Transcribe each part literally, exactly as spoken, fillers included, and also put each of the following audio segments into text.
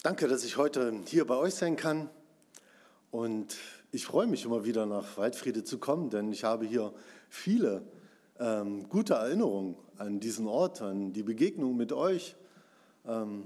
Danke, dass ich heute hier bei euch sein kann. Und ich freue mich immer wieder nach Waldfriede zu kommen, denn ich habe hier viele ähm, gute Erinnerungen an diesen Ort, an die Begegnung mit euch. Ähm,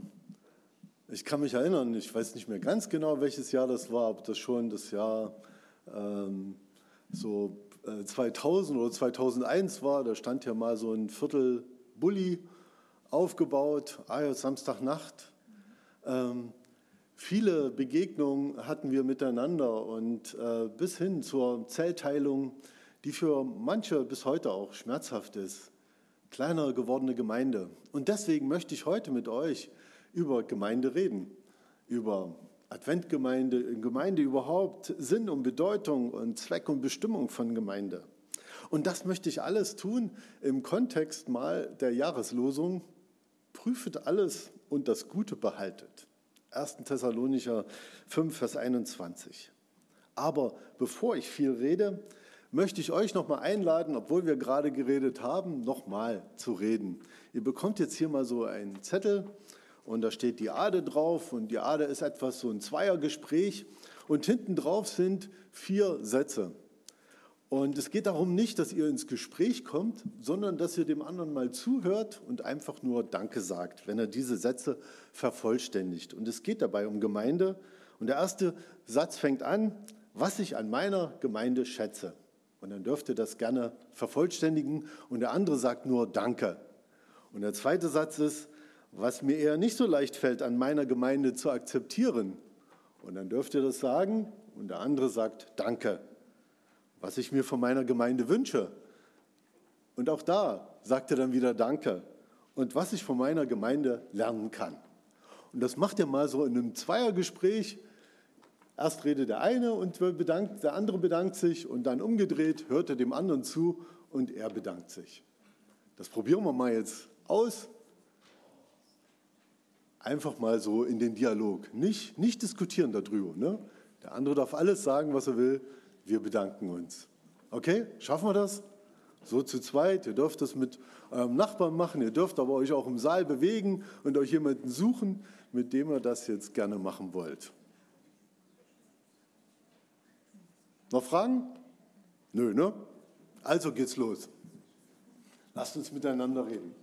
ich kann mich erinnern, ich weiß nicht mehr ganz genau, welches Jahr das war, ob das schon das Jahr ähm, so äh, zweitausend oder zweitausendeins war. Da stand ja mal so ein Viertel Bulli aufgebaut, ah ja, Samstagnacht. Ähm, viele Begegnungen hatten wir miteinander und äh, bis hin zur Zellteilung, die für manche bis heute auch schmerzhaft ist. Kleiner gewordene Gemeinde. Und deswegen möchte ich heute mit euch über Gemeinde reden, über Adventgemeinde, Gemeinde überhaupt, Sinn und Bedeutung und Zweck und Bestimmung von Gemeinde. Und das möchte ich alles tun im Kontext mal der Jahreslosung: Prüfet alles und das Gute behaltet. erster Thessalonicher fünf, Vers einundzwanzig. Aber bevor ich viel rede, möchte ich euch noch mal einladen, obwohl wir gerade geredet haben, noch mal zu reden. Ihr bekommt jetzt hier mal so einen Zettel und da steht die Ade drauf und die Ade ist etwas so ein Zweiergespräch und hinten drauf sind vier Sätze. Und es geht darum nicht, dass ihr ins Gespräch kommt, sondern dass ihr dem anderen mal zuhört und einfach nur Danke sagt, wenn er diese Sätze vervollständigt. Und es geht dabei um Gemeinde. Und der erste Satz fängt an: Was ich an meiner Gemeinde schätze. Und dann dürft ihr das gerne vervollständigen. Und der andere sagt nur Danke. Und der zweite Satz ist: Was mir eher nicht so leicht fällt, an meiner Gemeinde zu akzeptieren. Und dann dürft ihr das sagen. Und der andere sagt Danke. Was ich mir von meiner Gemeinde wünsche. Und auch da sagt er dann wieder Danke. Und was ich von meiner Gemeinde lernen kann. Und das macht er mal so in einem Zweiergespräch. Erst redet der eine und bedankt, der andere bedankt sich und dann umgedreht hört er dem anderen zu und er bedankt sich. Das probieren wir mal jetzt aus. Einfach mal so in den Dialog. Nicht, nicht diskutieren darüber. Ne? Der andere darf alles sagen, was er will. Wir bedanken uns. Okay, schaffen wir das? So zu zweit. Ihr dürft das mit eurem Nachbarn machen. Ihr dürft aber euch auch im Saal bewegen und euch jemanden suchen, mit dem ihr das jetzt gerne machen wollt. Noch Fragen? Nö, ne? Also geht's los. Lasst uns miteinander reden.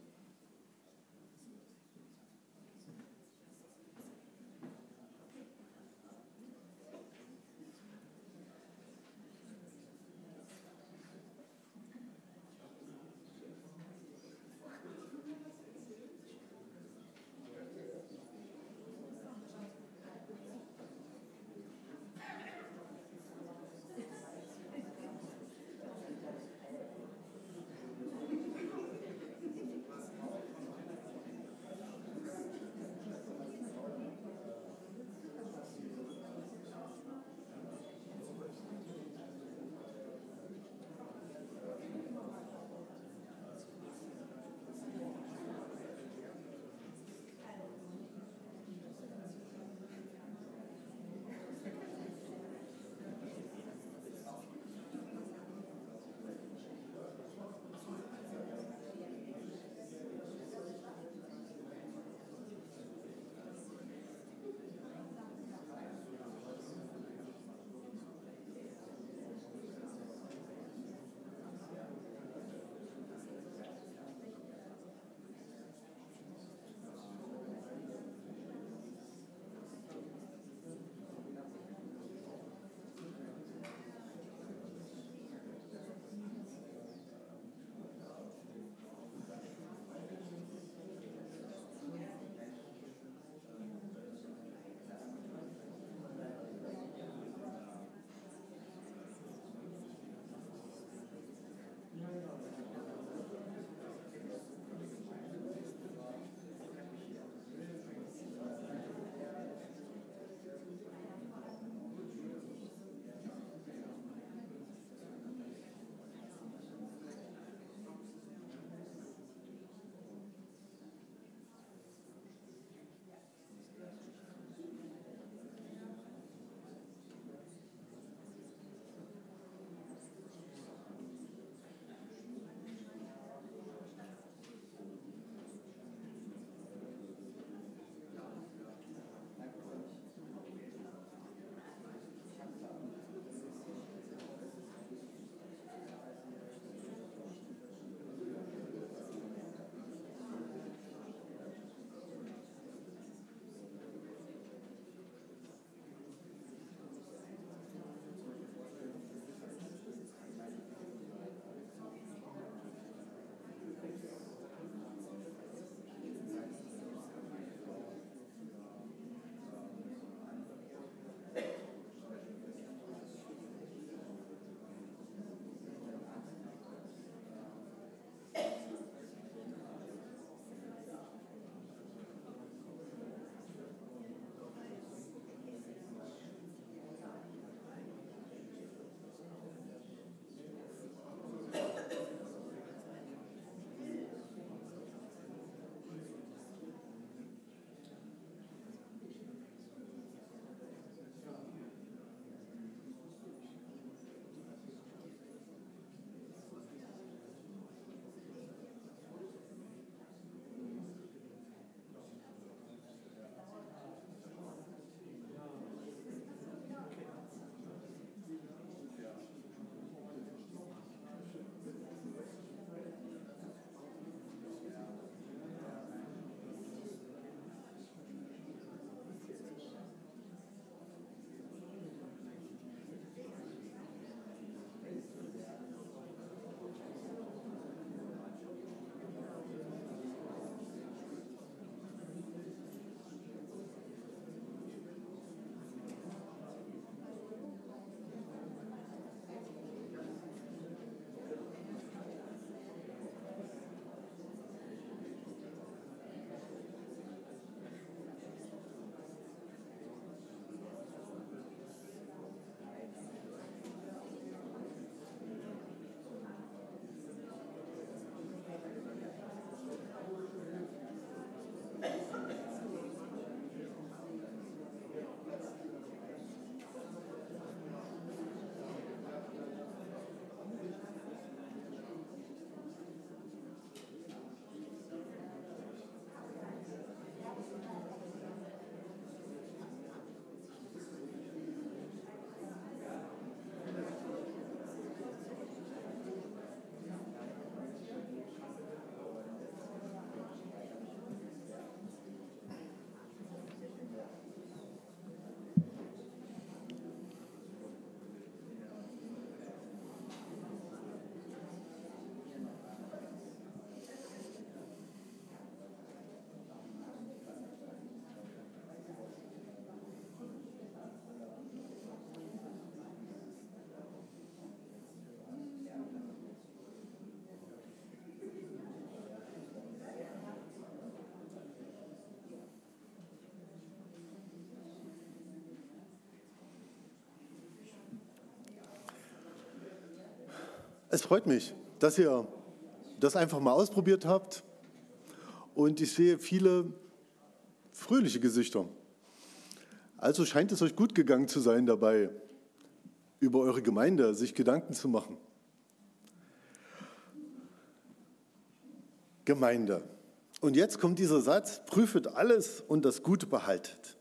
Es freut mich, dass ihr das einfach mal ausprobiert habt und ich sehe viele fröhliche Gesichter. Also scheint es euch gut gegangen zu sein dabei, über eure Gemeinde sich Gedanken zu machen. Gemeinde. Und jetzt kommt dieser Satz, prüfet alles und das Gute behaltet.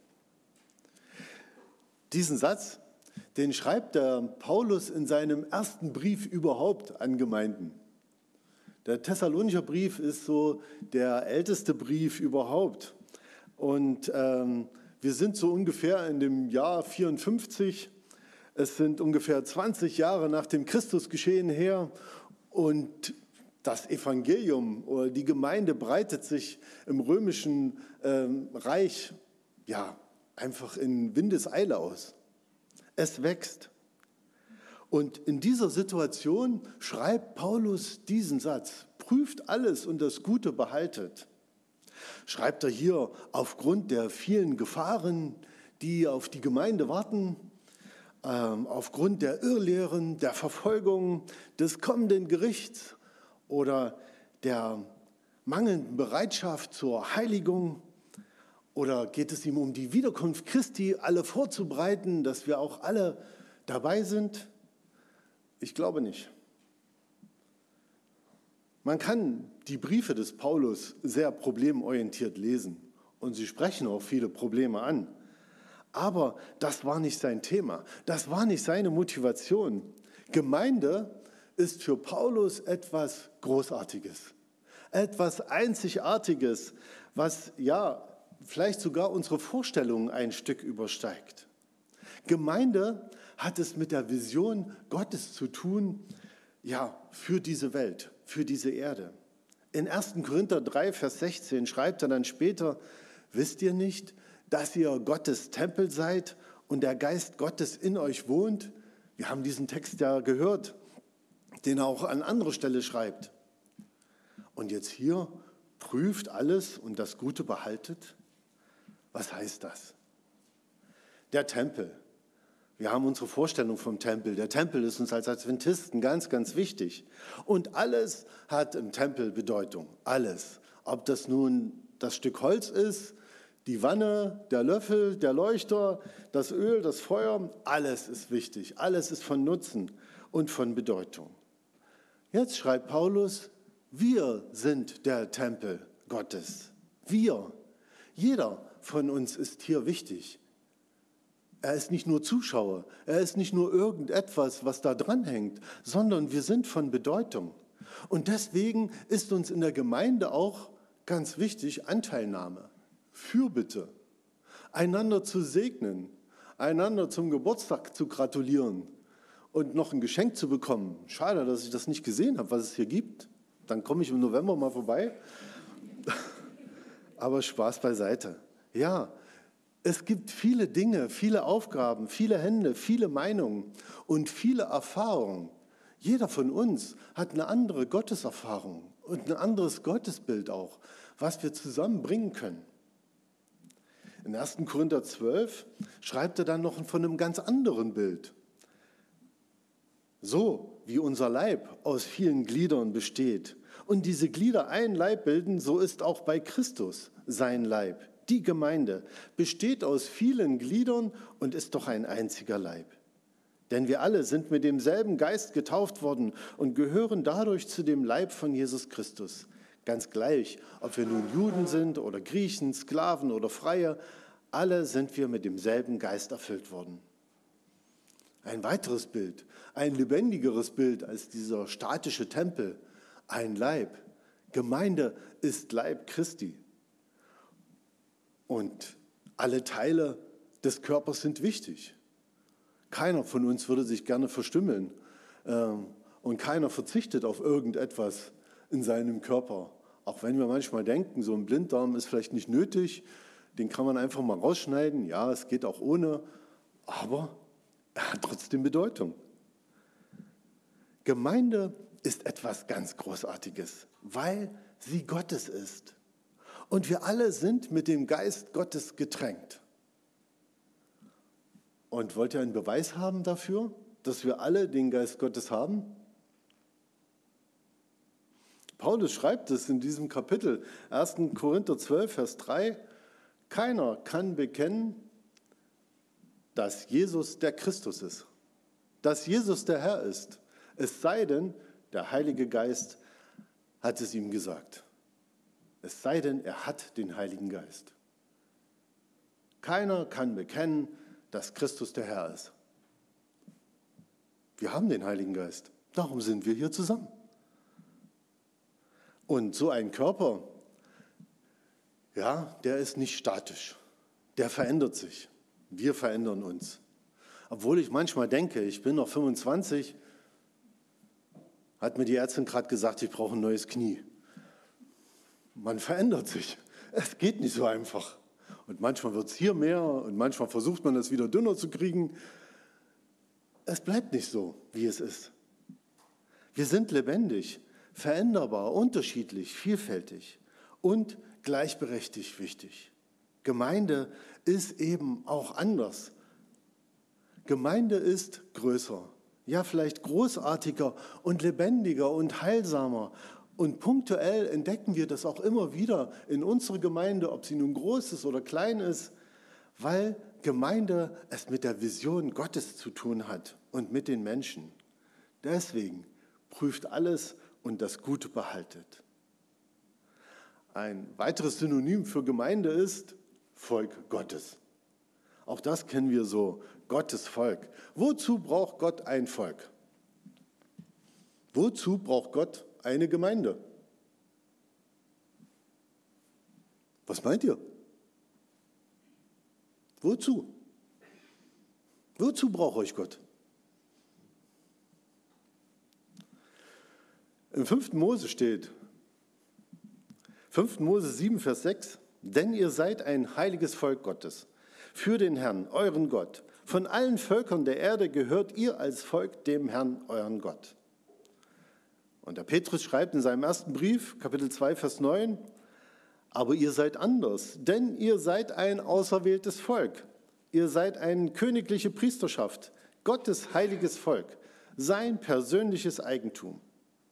Diesen Satz, den schreibt der Paulus in seinem ersten Brief überhaupt an Gemeinden. Der Thessalonicher Brief ist so der älteste Brief überhaupt. Und ähm, wir sind so ungefähr in dem Jahr vierundfünfzig. Es sind ungefähr zwanzig Jahre nach dem Christusgeschehen her. Und das Evangelium oder die Gemeinde breitet sich im römischen ähm, Reich ja, einfach in Windeseile aus. Es wächst. Und in dieser Situation schreibt Paulus diesen Satz, prüft alles und das Gute behaltet. Schreibt er hier aufgrund der vielen Gefahren, die auf die Gemeinde warten, ähm, aufgrund der Irrlehren, der Verfolgung, des kommenden Gerichts oder der mangelnden Bereitschaft zur Heiligung? Oder geht es ihm um die Wiederkunft Christi, alle vorzubereiten, dass wir auch alle dabei sind? Ich glaube nicht. Man kann die Briefe des Paulus sehr problemorientiert lesen und sie sprechen auch viele Probleme an. Aber das war nicht sein Thema, das war nicht seine Motivation. Gemeinde ist für Paulus etwas Großartiges, etwas Einzigartiges, was ja vielleicht sogar unsere Vorstellungen ein Stück übersteigt. Gemeinde hat es mit der Vision Gottes zu tun, ja, für diese Welt, für diese Erde. In ersten Korinther drei, Vers sechzehn schreibt er dann später, wisst ihr nicht, dass ihr Gottes Tempel seid und der Geist Gottes in euch wohnt? Wir haben diesen Text ja gehört, den er auch an anderer Stelle schreibt. Und jetzt hier, prüft alles und das Gute behaltet. Was heißt das? Der Tempel. Wir haben unsere Vorstellung vom Tempel. Der Tempel ist uns als Adventisten ganz, ganz wichtig. Und alles hat im Tempel Bedeutung. Alles. Ob das nun das Stück Holz ist, die Wanne, der Löffel, der Leuchter, das Öl, das Feuer, alles ist wichtig. Alles ist von Nutzen und von Bedeutung. Jetzt schreibt Paulus, wir sind der Tempel Gottes. Wir. Jeder von uns ist hier wichtig. Er ist nicht nur Zuschauer, er ist nicht nur irgendetwas, was da dranhängt, sondern wir sind von Bedeutung. Und deswegen ist uns in der Gemeinde auch ganz wichtig Anteilnahme, Fürbitte, einander zu segnen, einander zum Geburtstag zu gratulieren und noch ein Geschenk zu bekommen. Schade, dass ich das nicht gesehen habe, was es hier gibt. Dann komme ich im November mal vorbei. Aber Spaß beiseite. Ja, es gibt viele Dinge, viele Aufgaben, viele Hände, viele Meinungen und viele Erfahrungen. Jeder von uns hat eine andere Gotteserfahrung und ein anderes Gottesbild auch, was wir zusammenbringen können. In ersten Korinther zwölf schreibt er dann noch von einem ganz anderen Bild. So wie unser Leib aus vielen Gliedern besteht und diese Glieder ein Leib bilden, so ist auch bei Christus sein Leib. Die Gemeinde besteht aus vielen Gliedern und ist doch ein einziger Leib. Denn wir alle sind mit demselben Geist getauft worden und gehören dadurch zu dem Leib von Jesus Christus. Ganz gleich, ob wir nun Juden sind oder Griechen, Sklaven oder Freie, alle sind wir mit demselben Geist erfüllt worden. Ein weiteres Bild, ein lebendigeres Bild als dieser statische Tempel, ein Leib. Gemeinde ist Leib Christi. Und alle Teile des Körpers sind wichtig. Keiner von uns würde sich gerne verstümmeln ähm, und keiner verzichtet auf irgendetwas in seinem Körper. Auch wenn wir manchmal denken, so ein Blinddarm ist vielleicht nicht nötig, den kann man einfach mal rausschneiden. Ja, es geht auch ohne, aber er hat trotzdem Bedeutung. Gemeinde ist etwas ganz Großartiges, weil sie Gottes ist. Und wir alle sind mit dem Geist Gottes getränkt. Und wollt ihr einen Beweis haben dafür, dass wir alle den Geist Gottes haben? Paulus schreibt es in diesem Kapitel, erster Korinther zwölf, Vers drei, keiner kann bekennen, dass Jesus der Christus ist, dass Jesus der Herr ist, es sei denn, der Heilige Geist hat es ihm gesagt. Es sei denn, er hat den Heiligen Geist. Keiner kann bekennen, dass Christus der Herr ist. Wir haben den Heiligen Geist. Darum sind wir hier zusammen. Und so ein Körper, ja, der ist nicht statisch. Der verändert sich. Wir verändern uns. Obwohl ich manchmal denke, ich bin noch fünfundzwanzig, hat mir die Ärztin gerade gesagt, ich brauche ein neues Knie. Man verändert sich. Es geht nicht so einfach. Und manchmal wird es hier mehr und manchmal versucht man es wieder dünner zu kriegen. Es bleibt nicht so, wie es ist. Wir sind lebendig, veränderbar, unterschiedlich, vielfältig und gleichberechtigt wichtig. Gemeinde ist eben auch anders. Gemeinde ist größer, ja vielleicht großartiger und lebendiger und heilsamer. Und punktuell entdecken wir das auch immer wieder in unserer Gemeinde, ob sie nun groß ist oder klein ist, weil Gemeinde es mit der Vision Gottes zu tun hat und mit den Menschen. Deswegen prüft alles und das Gute behaltet. Ein weiteres Synonym für Gemeinde ist Volk Gottes. Auch das kennen wir so, Gottes Volk. Wozu braucht Gott ein Volk? Wozu braucht Gott eine Gemeinde? Was meint ihr? Wozu? Wozu braucht euch Gott? Im fünften Mose steht, fünfter Mose sieben, Vers sechs, denn ihr seid ein heiliges Volk Gottes, für den Herrn, euren Gott. Von allen Völkern der Erde gehört ihr als Volk dem Herrn, euren Gott. Und der Petrus schreibt in seinem ersten Brief, Kapitel zwei, Vers neun, aber ihr seid anders, denn ihr seid ein auserwähltes Volk. Ihr seid eine königliche Priesterschaft, Gottes heiliges Volk, sein persönliches Eigentum.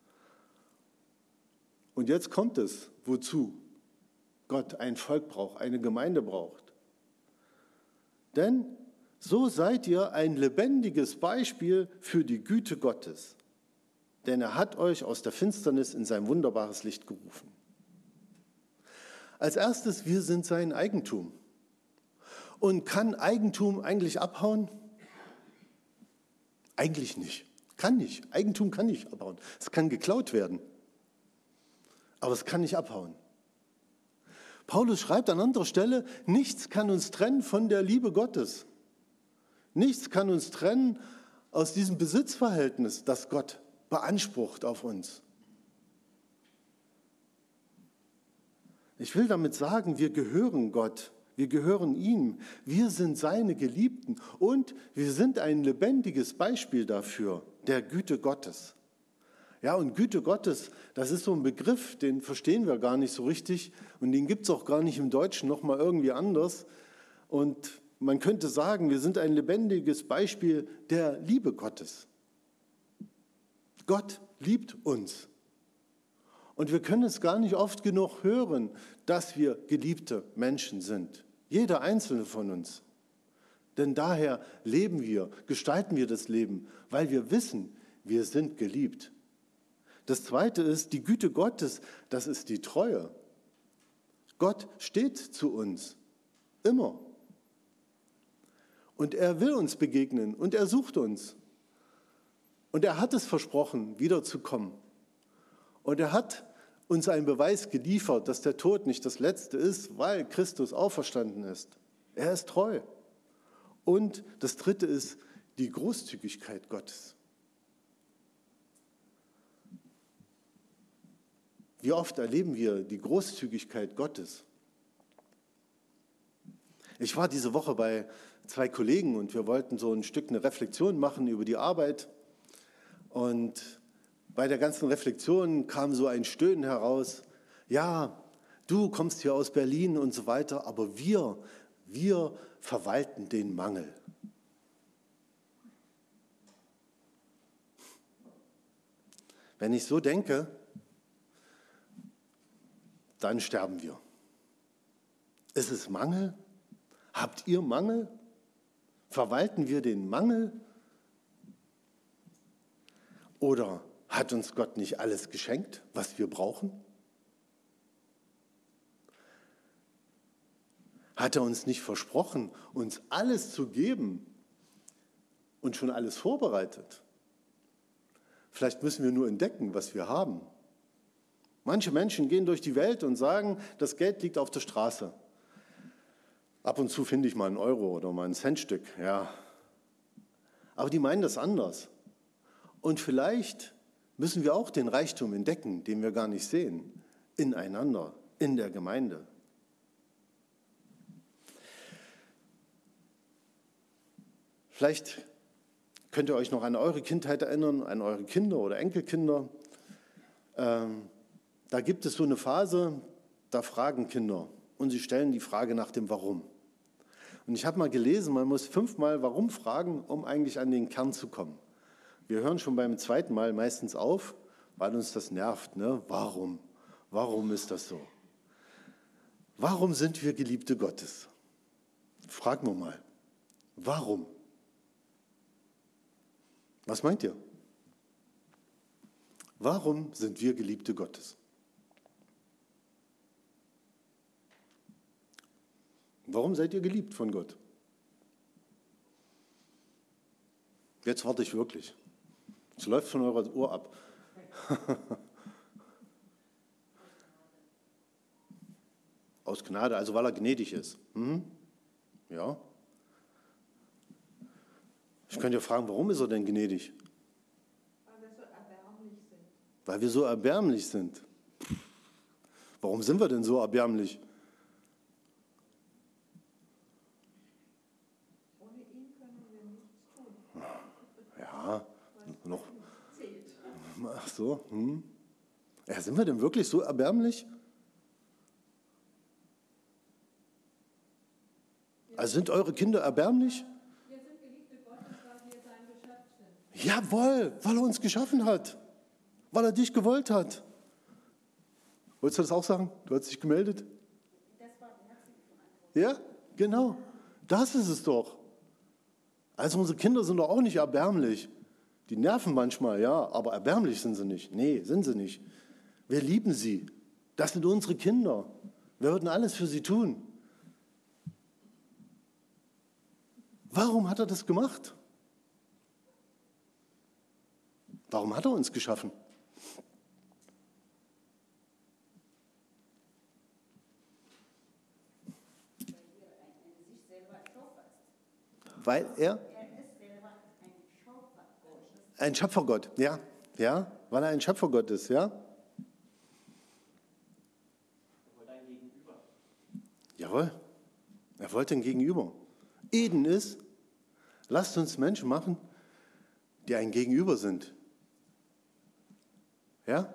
Und jetzt kommt es, wozu Gott ein Volk braucht, eine Gemeinde braucht. Denn so seid ihr ein lebendiges Beispiel für die Güte Gottes. Denn er hat euch aus der Finsternis in sein wunderbares Licht gerufen. Als erstes, wir sind sein Eigentum. Und kann Eigentum eigentlich abhauen? Eigentlich nicht. Kann nicht. Eigentum kann nicht abhauen. Es kann geklaut werden. Aber es kann nicht abhauen. Paulus schreibt an anderer Stelle, nichts kann uns trennen von der Liebe Gottes. Nichts kann uns trennen aus diesem Besitzverhältnis, das Gott beansprucht auf uns. Ich will damit sagen, wir gehören Gott, wir gehören ihm, wir sind seine Geliebten und wir sind ein lebendiges Beispiel dafür, der Güte Gottes. Ja, und Güte Gottes, das ist so ein Begriff, den verstehen wir gar nicht so richtig und den gibt es auch gar nicht im Deutschen nochmal irgendwie anders. Und man könnte sagen, wir sind ein lebendiges Beispiel der Liebe Gottes. Gott liebt uns. Und wir können es gar nicht oft genug hören, dass wir geliebte Menschen sind. Jeder einzelne von uns. Denn daher leben wir, gestalten wir das Leben, weil wir wissen, wir sind geliebt. Das Zweite ist, die Güte Gottes, das ist die Treue. Gott steht zu uns, immer. Und er will uns begegnen und er sucht uns. Und er hat es versprochen, wiederzukommen. Und er hat uns einen Beweis geliefert, dass der Tod nicht das Letzte ist, weil Christus auferstanden ist. Er ist treu. Und das Dritte ist die Großzügigkeit Gottes. Wie oft erleben wir die Großzügigkeit Gottes? Ich war diese Woche bei zwei Kollegen und wir wollten so ein Stück eine Reflexion machen über die Arbeit. Und bei der ganzen Reflexion kam so ein Stöhnen heraus. Ja, du kommst hier aus Berlin und so weiter, aber wir, wir verwalten den Mangel. Wenn ich so denke, dann sterben wir. Ist es Mangel? Habt ihr Mangel? Verwalten wir den Mangel? Oder hat uns Gott nicht alles geschenkt, was wir brauchen? Hat er uns nicht versprochen, uns alles zu geben und schon alles vorbereitet? Vielleicht müssen wir nur entdecken, was wir haben. Manche Menschen gehen durch die Welt und sagen, das Geld liegt auf der Straße. Ab und zu finde ich mal einen Euro oder mal ein Centstück, ja. Aber die meinen das anders. Und vielleicht müssen wir auch den Reichtum entdecken, den wir gar nicht sehen, ineinander, in der Gemeinde. Vielleicht könnt ihr euch noch an eure Kindheit erinnern, an eure Kinder oder Enkelkinder. Ähm, da gibt es so eine Phase, da fragen Kinder und sie stellen die Frage nach dem Warum. Und ich habe mal gelesen, man muss fünfmal Warum fragen, um eigentlich an den Kern zu kommen. Wir hören schon beim zweiten Mal meistens auf, weil uns das nervt. Ne? Warum? Warum ist das so? Warum sind wir Geliebte Gottes? Fragen wir mal. Warum? Was meint ihr? Warum sind wir Geliebte Gottes? Warum seid ihr geliebt von Gott? Jetzt warte ich wirklich. Es läuft von eurer Uhr ab. Aus Gnade, also weil er gnädig ist. Hm? Ja. Ich könnte ja fragen, warum ist er denn gnädig? Weil wir so erbärmlich sind. Weil wir so erbärmlich sind. Warum sind wir denn so erbärmlich? Ohne ihn können wir nichts tun. Ja, noch. Ach so. Hm. Ja, sind wir denn wirklich so erbärmlich? Also sind eure Kinder erbärmlich? Wir sind Geliebte Gottes, weil wir sein Geschöpf sind. Jawohl, weil er uns geschaffen hat. Weil er dich gewollt hat. Wolltest du das auch sagen? Du hast dich gemeldet? Das war die herzliche Antwort. Ja, genau. Das ist es doch. Also unsere Kinder sind doch auch nicht erbärmlich. Die nerven manchmal, ja, aber erbärmlich sind sie nicht. Nee, sind sie nicht. Wir lieben sie. Das sind unsere Kinder. Wir würden alles für sie tun. Warum hat er das gemacht? Warum hat er uns geschaffen? Weil er ein Schöpfergott, ja, ja, weil er ein Schöpfergott ist, ja. Er wollte ein Gegenüber. Jawohl, er wollte ein Gegenüber. Eden ist, lasst uns Menschen machen, die ein Gegenüber sind. Ja?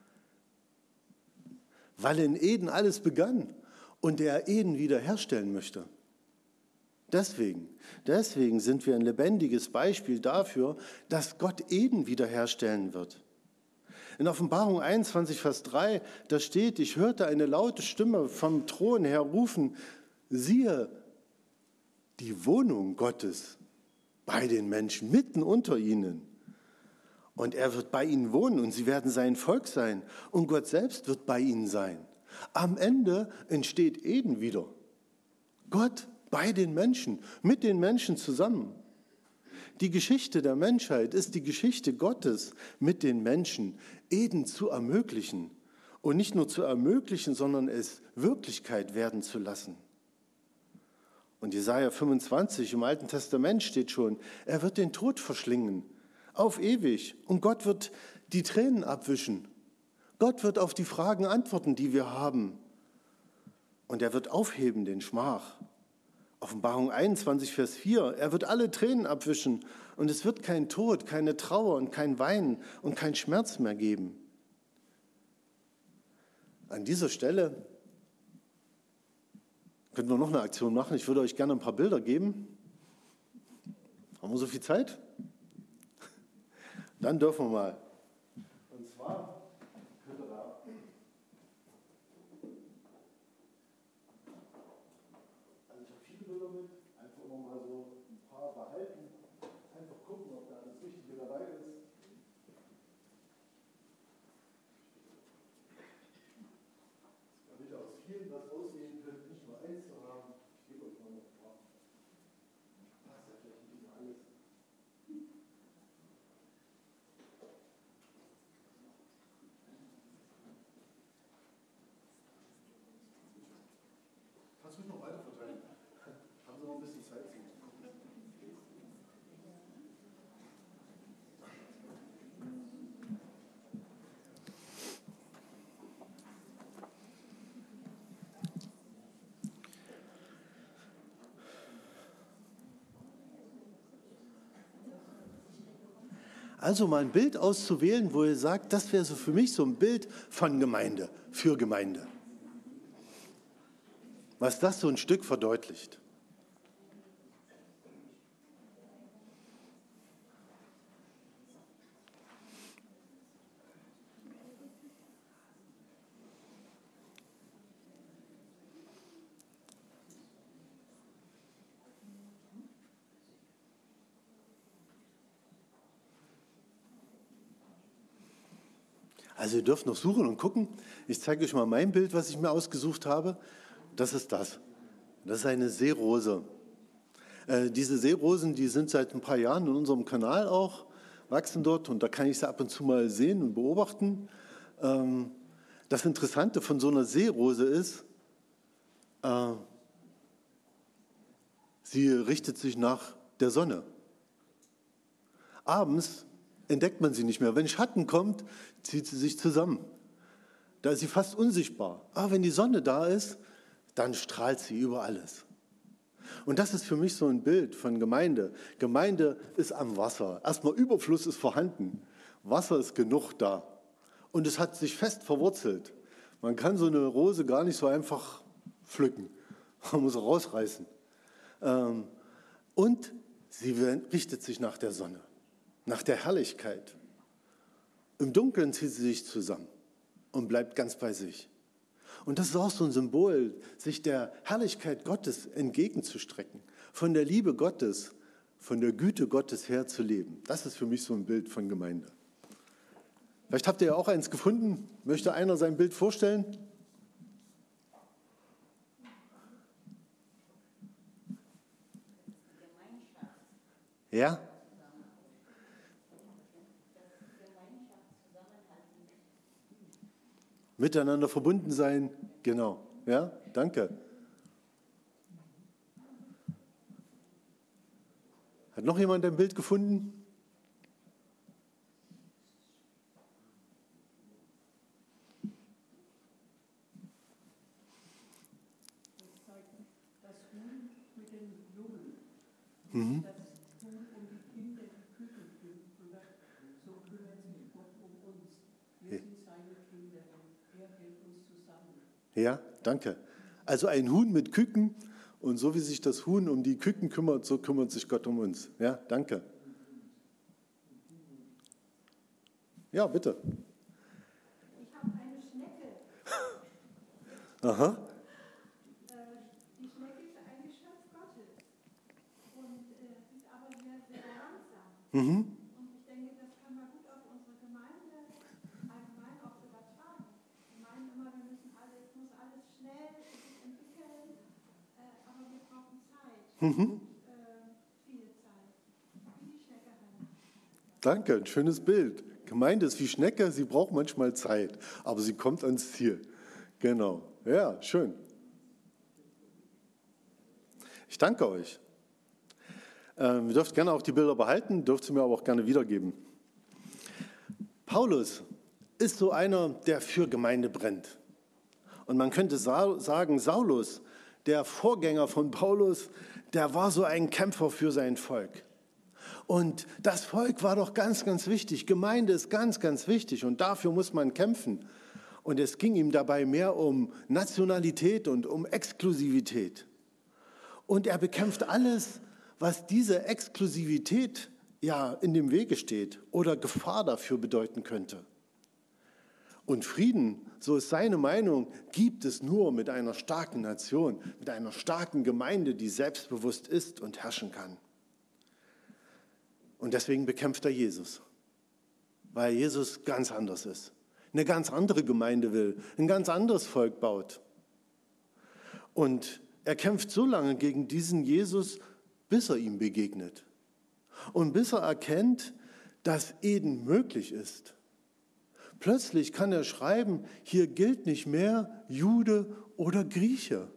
Weil in Eden alles begann und er Eden wiederherstellen möchte. Deswegen, deswegen sind wir ein lebendiges Beispiel dafür, dass Gott Eden wiederherstellen wird. In Offenbarung einundzwanzig, Vers drei, da steht, ich hörte eine laute Stimme vom Thron her rufen, siehe, die Wohnung Gottes bei den Menschen, mitten unter ihnen. Und er wird bei ihnen wohnen und sie werden sein Volk sein. Und Gott selbst wird bei ihnen sein. Am Ende entsteht Eden wieder. Gott bei den Menschen, mit den Menschen zusammen. Die Geschichte der Menschheit ist die Geschichte Gottes mit den Menschen, Eden zu ermöglichen. Und nicht nur zu ermöglichen, sondern es Wirklichkeit werden zu lassen. Und Jesaja fünfundzwanzig im Alten Testament steht schon, er wird den Tod verschlingen, auf ewig. Und Gott wird die Tränen abwischen. Gott wird auf die Fragen antworten, die wir haben. Und er wird aufheben den Schmach. Offenbarung einundzwanzig, Vers vier, er wird alle Tränen abwischen. Und es wird kein Tod, keine Trauer und kein Weinen und kein Schmerz mehr geben. An dieser Stelle könnten wir noch eine Aktion machen. Ich würde euch gerne ein paar Bilder geben. Haben wir so viel Zeit? Dann dürfen wir mal. Und zwar könnt ihr da vielen was auswählen könnt, nicht nur eins zu haben. Ich gebe euch mal noch ein paar. Passt ja vielleicht nicht mehr alles. Kannst du mich noch weiter verteilen? Haben Sie noch ein bisschen Zeit zu gucken? Also mal ein Bild auszuwählen, wo ihr sagt, das wäre so für mich so ein Bild von Gemeinde, für Gemeinde. Was das so ein Stück verdeutlicht. Also ihr dürft noch suchen und gucken. Ich zeige euch mal mein Bild, was ich mir ausgesucht habe. Das ist das. Das ist eine Seerose. Äh, diese Seerosen, die sind seit ein paar Jahren in unserem Kanal auch, wachsen dort und da kann ich sie ab und zu mal sehen und beobachten. Ähm, das Interessante von so einer Seerose ist, äh, sie richtet sich nach der Sonne. Abends entdeckt man sie nicht mehr. Wenn Schatten kommt, zieht sie sich zusammen. Da ist sie fast unsichtbar. Aber wenn die Sonne da ist, dann strahlt sie über alles. Und das ist für mich so ein Bild von Gemeinde. Gemeinde ist am Wasser. Erstmal Überfluss ist vorhanden. Wasser ist genug da. Und es hat sich fest verwurzelt. Man kann so eine Rose gar nicht so einfach pflücken. Man muss sie rausreißen. Und sie richtet sich nach der Sonne, nach der Herrlichkeit. Im Dunkeln zieht sie sich zusammen und bleibt ganz bei sich. Und das ist auch so ein Symbol, sich der Herrlichkeit Gottes entgegenzustrecken, von der Liebe Gottes, von der Güte Gottes her zu leben. Das ist für mich so ein Bild von Gemeinde. Vielleicht habt ihr ja auch eins gefunden. Möchte einer sein Bild vorstellen? Ja? Miteinander verbunden sein, genau. Ja, danke. Hat noch jemand ein Bild gefunden? Das zeigt das Huhn mit den Jungen. Mhm. Das Huhn um die Kinder, die Küken küken. Und das, so kümmert sich Gott um uns. Wir sind seine Kinder und er hält uns zusammen. Ja, danke. Also ein Huhn mit Küken und so wie sich das Huhn um die Küken kümmert, so kümmert sich Gott um uns. Ja, danke. Ja, bitte. Ich habe eine Schnecke. Aha. Äh, die Schnecke ist ein Geschöpf Gottes und äh, ist aber sehr, sehr langsam. Mhm. Und ich denke, das kann man gut auf unsere Gemeinde allgemein auch übertragen. Wir meinen immer, wir müssen alles, muss alles schnell sich entwickeln, äh, aber wir brauchen Zeit, Mhm. äh, viel Zeit. Wie die Schnecke halt. Danke, ein schönes Bild. Gemeinde ist wie Schnecke, sie braucht manchmal Zeit, aber sie kommt ans Ziel. Genau, ja, schön. Ich danke euch. Ähm, ihr dürft gerne auch die Bilder behalten, dürft sie mir aber auch gerne wiedergeben. Paulus ist so einer, der für Gemeinde brennt. Und man könnte sa- sagen, Saulus, der Vorgänger von Paulus, der war so ein Kämpfer für sein Volk. Und das Volk war doch ganz, ganz wichtig. Gemeinde ist ganz, ganz wichtig und dafür muss man kämpfen. Und es ging ihm dabei mehr um Nationalität und um Exklusivität. Und er bekämpft alles, was diese Exklusivität ja in dem Wege steht oder Gefahr dafür bedeuten könnte. Und Frieden, so ist seine Meinung, gibt es nur mit einer starken Nation, mit einer starken Gemeinde, die selbstbewusst ist und herrschen kann. Und deswegen bekämpft er Jesus, weil Jesus ganz anders ist, eine ganz andere Gemeinde will, ein ganz anderes Volk baut. Und er kämpft so lange gegen diesen Jesus, bis er ihm begegnet. Und bis er erkennt, dass Eden möglich ist. Plötzlich kann er schreiben, hier gilt nicht mehr Jude oder Grieche.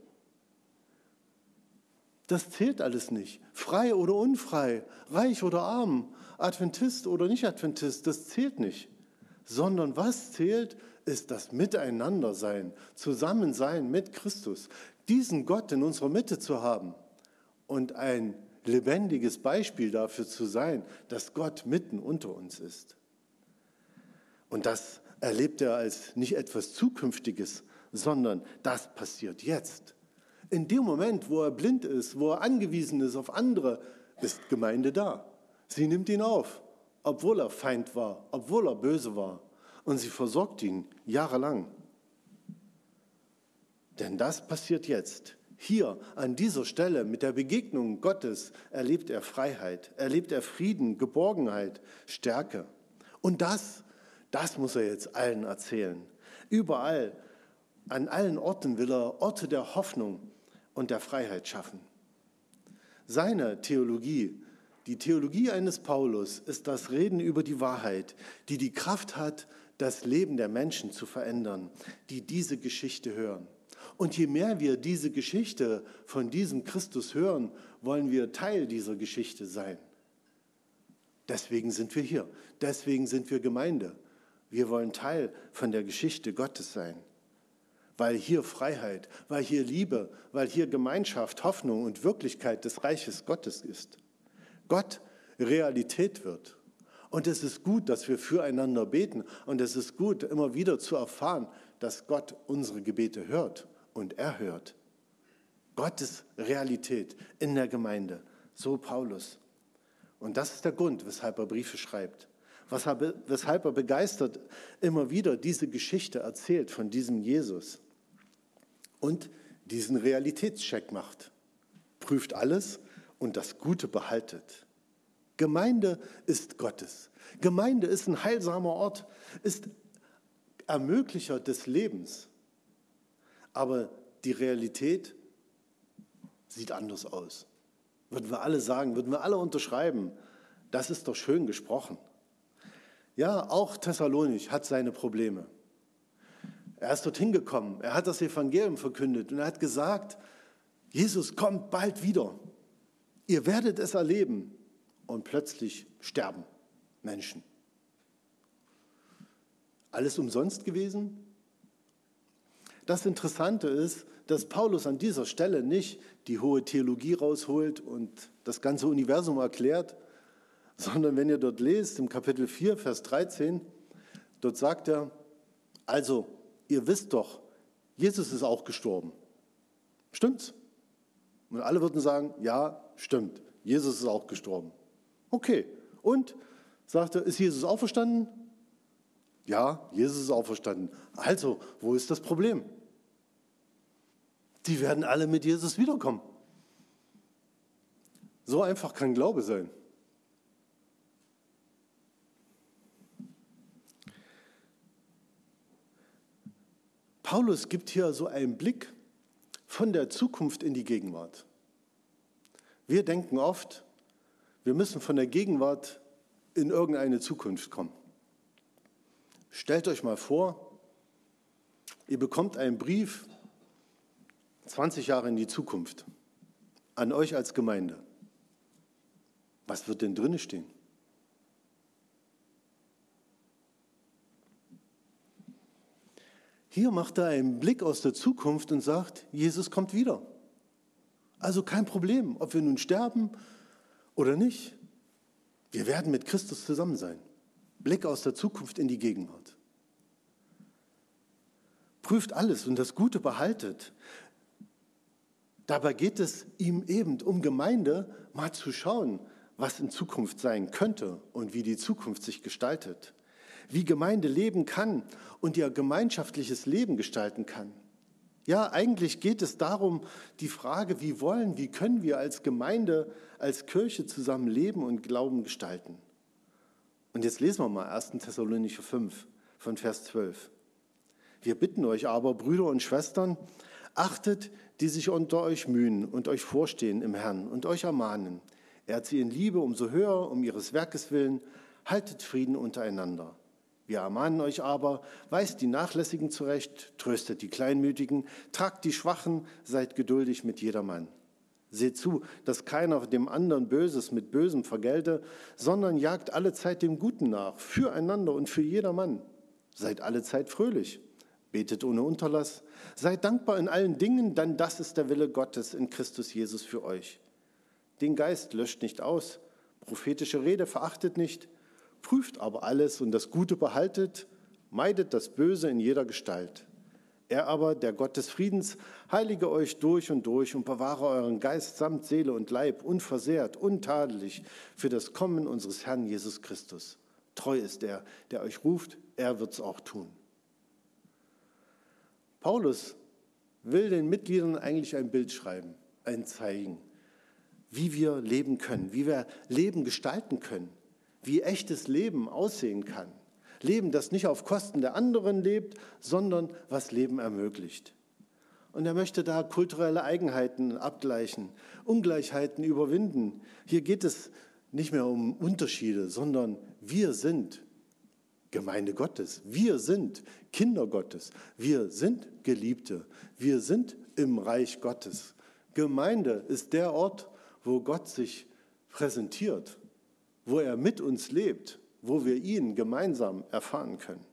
Das zählt alles nicht. Frei oder unfrei, reich oder arm, Adventist oder nicht Adventist, das zählt nicht. Sondern was zählt, ist das Miteinandersein, Zusammensein mit Christus. Diesen Gott in unserer Mitte zu haben und ein lebendiges Beispiel dafür zu sein, dass Gott mitten unter uns ist. Und das erlebt er als nicht etwas Zukünftiges, sondern das passiert jetzt. In dem Moment, wo er blind ist, wo er angewiesen ist auf andere, ist Gemeinde da. Sie nimmt ihn auf, obwohl er Feind war, obwohl er böse war. Und sie versorgt ihn jahrelang. Denn das passiert jetzt. Hier, an dieser Stelle, mit der Begegnung Gottes, erlebt er Freiheit, erlebt er Frieden, Geborgenheit, Stärke. Und das, das muss er jetzt allen erzählen. Überall, an allen Orten will er Orte der Hoffnung und der Freiheit schaffen. Seine Theologie, die Theologie eines Paulus, ist das Reden über die Wahrheit, die die Kraft hat, das Leben der Menschen zu verändern, die diese Geschichte hören. Und je mehr wir diese Geschichte von diesem Christus hören, wollen wir Teil dieser Geschichte sein. Deswegen sind wir hier, deswegen sind wir Gemeinde. Wir wollen Teil von der Geschichte Gottes sein. Weil hier Freiheit, weil hier Liebe, weil hier Gemeinschaft, Hoffnung und Wirklichkeit des Reiches Gottes ist. Gott Realität wird. Und es ist gut, dass wir füreinander beten. Und es ist gut, immer wieder zu erfahren, dass Gott unsere Gebete hört und erhört. Gottes Realität in der Gemeinde, so Paulus. Und das ist der Grund, weshalb er Briefe schreibt. Weshalb er begeistert immer wieder diese Geschichte erzählt von diesem Jesus. Und diesen Realitätscheck macht. Prüft alles und das Gute behaltet. Gemeinde ist Gottes. Gemeinde ist ein heilsamer Ort, ist Ermöglicher des Lebens. Aber die Realität sieht anders aus. Würden wir alle sagen, würden wir alle unterschreiben, das ist doch schön gesprochen. Ja, auch Thessalonich hat seine Probleme. Er ist dorthin gekommen, er hat das Evangelium verkündet und er hat gesagt, Jesus kommt bald wieder. Ihr werdet es erleben. Und plötzlich sterben Menschen. Alles umsonst gewesen? Das Interessante ist, dass Paulus an dieser Stelle nicht die hohe Theologie rausholt und das ganze Universum erklärt, sondern wenn ihr dort lest, im Kapitel vier, Vers dreizehn, dort sagt er, also, ihr wisst doch, Jesus ist auch gestorben. Stimmt's? Und alle würden sagen, ja, stimmt, Jesus ist auch gestorben. Okay, und, sagt er, ist Jesus auferstanden? Ja, Jesus ist auferstanden. Also, wo ist das Problem? Die werden alle mit Jesus wiederkommen. So einfach kann Glaube sein. Paulus gibt hier so einen Blick von der Zukunft in die Gegenwart. Wir denken oft, wir müssen von der Gegenwart in irgendeine Zukunft kommen. Stellt euch mal vor, ihr bekommt einen Brief zwanzig Jahre in die Zukunft an euch als Gemeinde. Was wird denn drin stehen? Hier macht er einen Blick aus der Zukunft und sagt, Jesus kommt wieder. Also kein Problem, ob wir nun sterben oder nicht. Wir werden mit Christus zusammen sein. Blick aus der Zukunft in die Gegenwart. Prüft alles und das Gute behaltet. Dabei geht es ihm eben um Gemeinde, mal zu schauen, was in Zukunft sein könnte und wie die Zukunft sich gestaltet. Wie Gemeinde leben kann und ihr gemeinschaftliches Leben gestalten kann. Ja, eigentlich geht es darum, die Frage, wie wollen, wie können wir als Gemeinde, als Kirche zusammen leben und Glauben gestalten. Und jetzt lesen wir mal erster Thessalonicher fünf von Vers zwölf. Wir bitten euch aber, Brüder und Schwestern, achtet die sich unter euch mühen und euch vorstehen im Herrn und euch ermahnen. Ehrt sie in Liebe umso höher, um ihres Werkes willen, haltet Frieden untereinander. Wir ermahnen euch aber, weist die Nachlässigen zurecht, tröstet die Kleinmütigen, tragt die Schwachen, seid geduldig mit jedermann. Seht zu, dass keiner dem anderen Böses mit Bösem vergelte, sondern jagt allezeit dem Guten nach, füreinander und für jedermann. Seid allezeit fröhlich, betet ohne Unterlass, seid dankbar in allen Dingen, denn das ist der Wille Gottes in Christus Jesus für euch. Den Geist löscht nicht aus, prophetische Rede verachtet nicht, prüft aber alles und das Gute behaltet, meidet das Böse in jeder Gestalt. Er aber, der Gott des Friedens, heilige euch durch und durch und bewahre euren Geist samt Seele und Leib unversehrt, untadelig für das Kommen unseres Herrn Jesus Christus. Treu ist er, der euch ruft, er wird's auch tun. Paulus will den Mitgliedern eigentlich ein Bild schreiben, ein Zeigen, wie wir leben können, wie wir Leben gestalten können, wie echtes Leben aussehen kann. Leben, das nicht auf Kosten der anderen lebt, sondern was Leben ermöglicht. Und er möchte da kulturelle Eigenheiten abgleichen, Ungleichheiten überwinden. Hier geht es nicht mehr um Unterschiede, sondern wir sind Gemeinde Gottes. Wir sind Kinder Gottes. Wir sind Geliebte. Wir sind im Reich Gottes. Gemeinde ist der Ort, wo Gott sich präsentiert, wo er mit uns lebt, wo wir ihn gemeinsam erfahren können.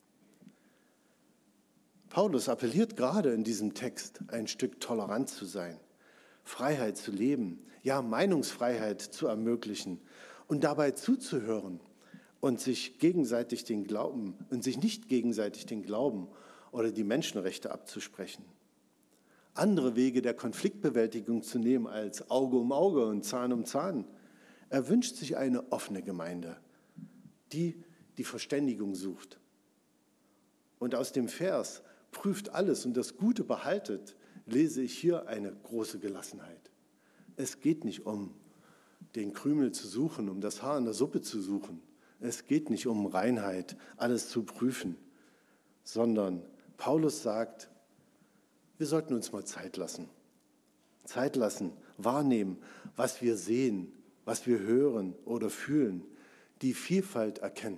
Paulus appelliert gerade in diesem Text, ein Stück tolerant zu sein, Freiheit zu leben, ja Meinungsfreiheit zu ermöglichen und dabei zuzuhören und sich gegenseitig den Glauben und sich nicht gegenseitig den Glauben oder die Menschenrechte abzusprechen. Andere Wege der Konfliktbewältigung zu nehmen als Auge um Auge und Zahn um Zahn. Er wünscht sich eine offene Gemeinde, die die Verständigung sucht. Und aus dem Vers prüft alles und das Gute behaltet, lese ich hier eine große Gelassenheit. Es geht nicht um den Krümel zu suchen, um das Haar in der Suppe zu suchen. Es geht nicht um Reinheit, alles zu prüfen, sondern Paulus sagt, wir sollten uns mal Zeit lassen. Zeit lassen, wahrnehmen, was wir sehen, was wir hören oder fühlen, die Vielfalt erkennen.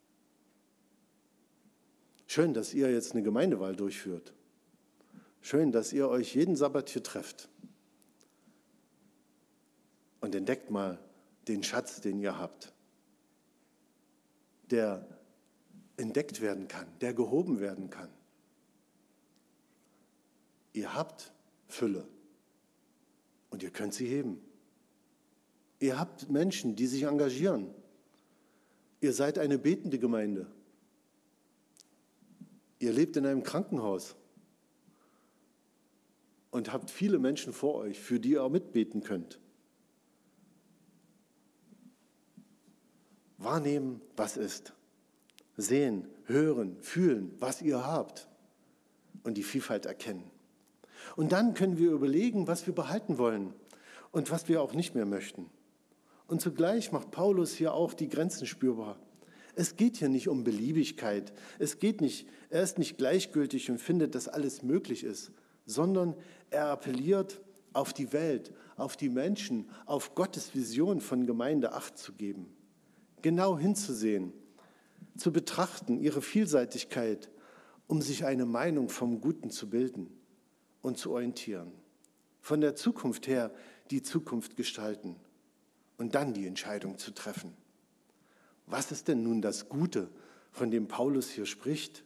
Schön, dass ihr jetzt eine Gemeindewahl durchführt. Schön, dass ihr euch jeden Sabbat hier trefft. Und entdeckt mal den Schatz, den ihr habt, der entdeckt werden kann, der gehoben werden kann. Ihr habt Fülle und ihr könnt sie heben. Ihr habt Menschen, die sich engagieren. Ihr seid eine betende Gemeinde. Ihr lebt in einem Krankenhaus und habt viele Menschen vor euch, für die ihr auch mitbeten könnt. Wahrnehmen, was ist. Sehen, hören, fühlen, was ihr habt und die Vielfalt erkennen. Und dann können wir überlegen, was wir behalten wollen und was wir auch nicht mehr möchten. Und zugleich macht Paulus hier auch die Grenzen spürbar. Es geht hier nicht um Beliebigkeit. Es geht nicht, er ist nicht gleichgültig und findet, dass alles möglich ist, sondern er appelliert auf die Welt, auf die Menschen, auf Gottes Vision von Gemeinde Acht zu geben. Genau hinzusehen, zu betrachten, ihre Vielseitigkeit, um sich eine Meinung vom Guten zu bilden und zu orientieren. Von der Zukunft her die Zukunft gestalten und dann die Entscheidung zu treffen. Was ist denn nun das Gute, von dem Paulus hier spricht?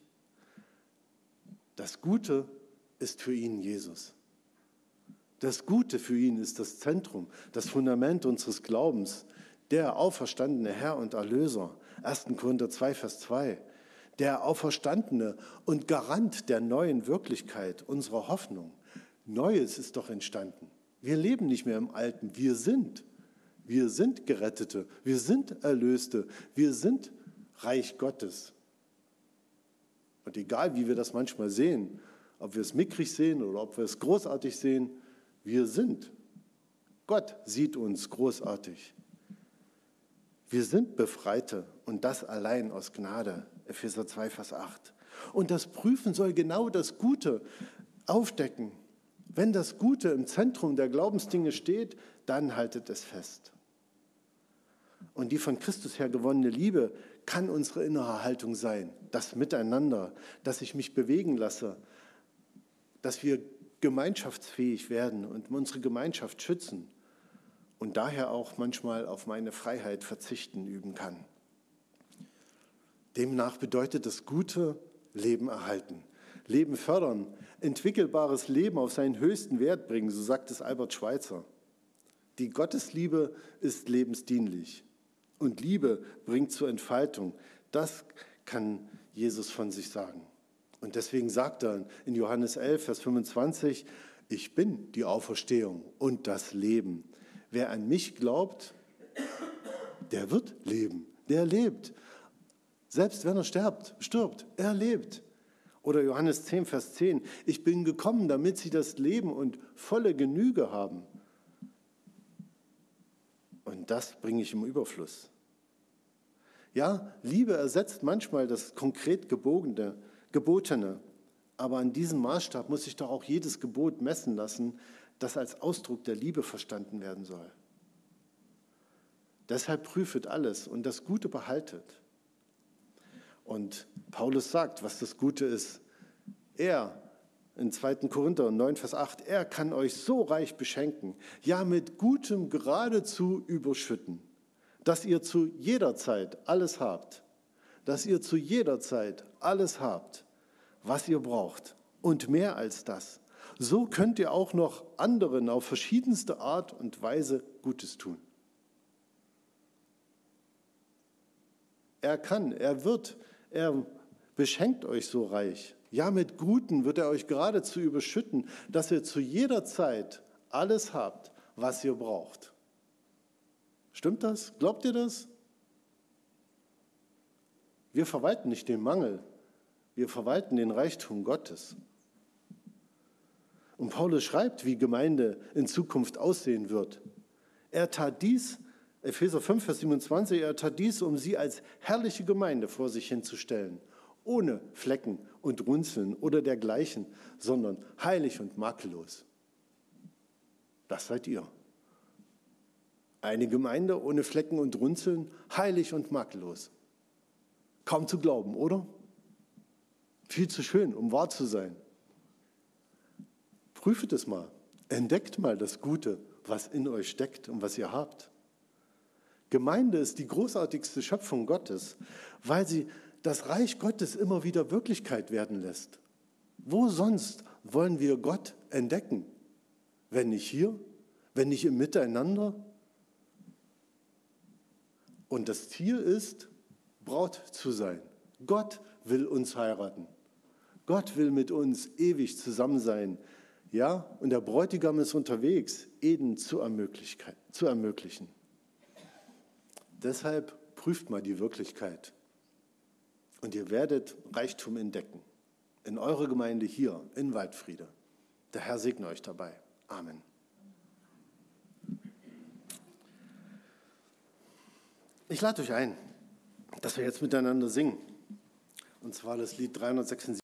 Das Gute ist für ihn Jesus. Das Gute für ihn ist das Zentrum, das Fundament unseres Glaubens, der auferstandene Herr und Erlöser, erster Korinther zwei, Vers zwei, der auferstandene und Garant der neuen Wirklichkeit unserer Hoffnung. Neues ist doch entstanden. Wir leben nicht mehr im Alten, wir sind. Wir sind Gerettete, wir sind Erlöste, wir sind Reich Gottes. Und egal, wie wir das manchmal sehen, ob wir es mickrig sehen oder ob wir es großartig sehen, wir sind. Gott sieht uns großartig. Wir sind Befreite und das allein aus Gnade, Epheser zwei, Vers acht. Und das Prüfen soll genau das Gute aufdecken Wenn das Gute im Zentrum der Glaubensdinge steht, dann haltet es fest. Und die von Christus her gewonnene Liebe kann unsere innere Haltung sein. Das Miteinander, dass ich mich bewegen lasse, dass wir gemeinschaftsfähig werden und unsere Gemeinschaft schützen und daher auch manchmal auf meine Freiheit verzichten üben kann. Demnach bedeutet das Gute Leben erhalten, Leben fördern, entwickelbares Leben auf seinen höchsten Wert bringen, so sagt es Albert Schweitzer. Die Gottesliebe ist lebensdienlich und Liebe bringt zur Entfaltung. Das kann Jesus von sich sagen. Und deswegen sagt er in Johannes elf, Vers fünfundzwanzig, ich bin die Auferstehung und das Leben. Wer an mich glaubt, der wird leben, der lebt. Selbst wenn er stirbt, stirbt, er lebt. Oder Johannes zehn, Vers zehn, ich bin gekommen, damit sie das Leben und volle Genüge haben. Und das bringe ich im Überfluss. Ja, Liebe ersetzt manchmal das konkret Gebotene, Gebotene, aber an diesem Maßstab muss sich doch auch jedes Gebot messen lassen, das als Ausdruck der Liebe verstanden werden soll. Deshalb prüfet alles und das Gute behaltet. Und Paulus sagt, was das Gute ist. Er, in zweiten Korinther neun, Vers acht, er kann euch so reich beschenken, ja mit Gutem geradezu überschütten, dass ihr zu jeder Zeit alles habt, dass ihr zu jeder Zeit alles habt, was ihr braucht und mehr als das. So könnt ihr auch noch anderen auf verschiedenste Art und Weise Gutes tun. Er kann, er wird, er beschenkt euch so reich. Ja, mit Guten wird er euch geradezu überschütten, dass ihr zu jeder Zeit alles habt, was ihr braucht. Stimmt das? Glaubt ihr das? Wir verwalten nicht den Mangel, wir verwalten den Reichtum Gottes. Und Paulus schreibt, wie Gemeinde in Zukunft aussehen wird. Er tat dies, Epheser fünf, Vers siebenundzwanzig, er tat dies, um sie als herrliche Gemeinde vor sich hinzustellen, ohne Flecken und Runzeln oder dergleichen, sondern heilig und makellos. Das seid ihr. Eine Gemeinde ohne Flecken und Runzeln, heilig und makellos. Kaum zu glauben, oder? Viel zu schön, um wahr zu sein. Prüft es mal. Entdeckt mal das Gute, was in euch steckt und was ihr habt. Gemeinde ist die großartigste Schöpfung Gottes, weil sie das Reich Gottes immer wieder Wirklichkeit werden lässt. Wo sonst wollen wir Gott entdecken? Wenn nicht hier? Wenn nicht im Miteinander? Und das Ziel ist, Braut zu sein. Gott will uns heiraten. Gott will mit uns ewig zusammen sein. Ja, und der Bräutigam ist unterwegs, Eden zu ermöglichen. Deshalb prüft mal die Wirklichkeit. Und ihr werdet Reichtum entdecken. In eurer Gemeinde hier, in Waldfriede. Der Herr segne euch dabei. Amen. Ich lade euch ein, dass wir jetzt miteinander singen. Und zwar das Lied dreihundertsechsundsiebzig.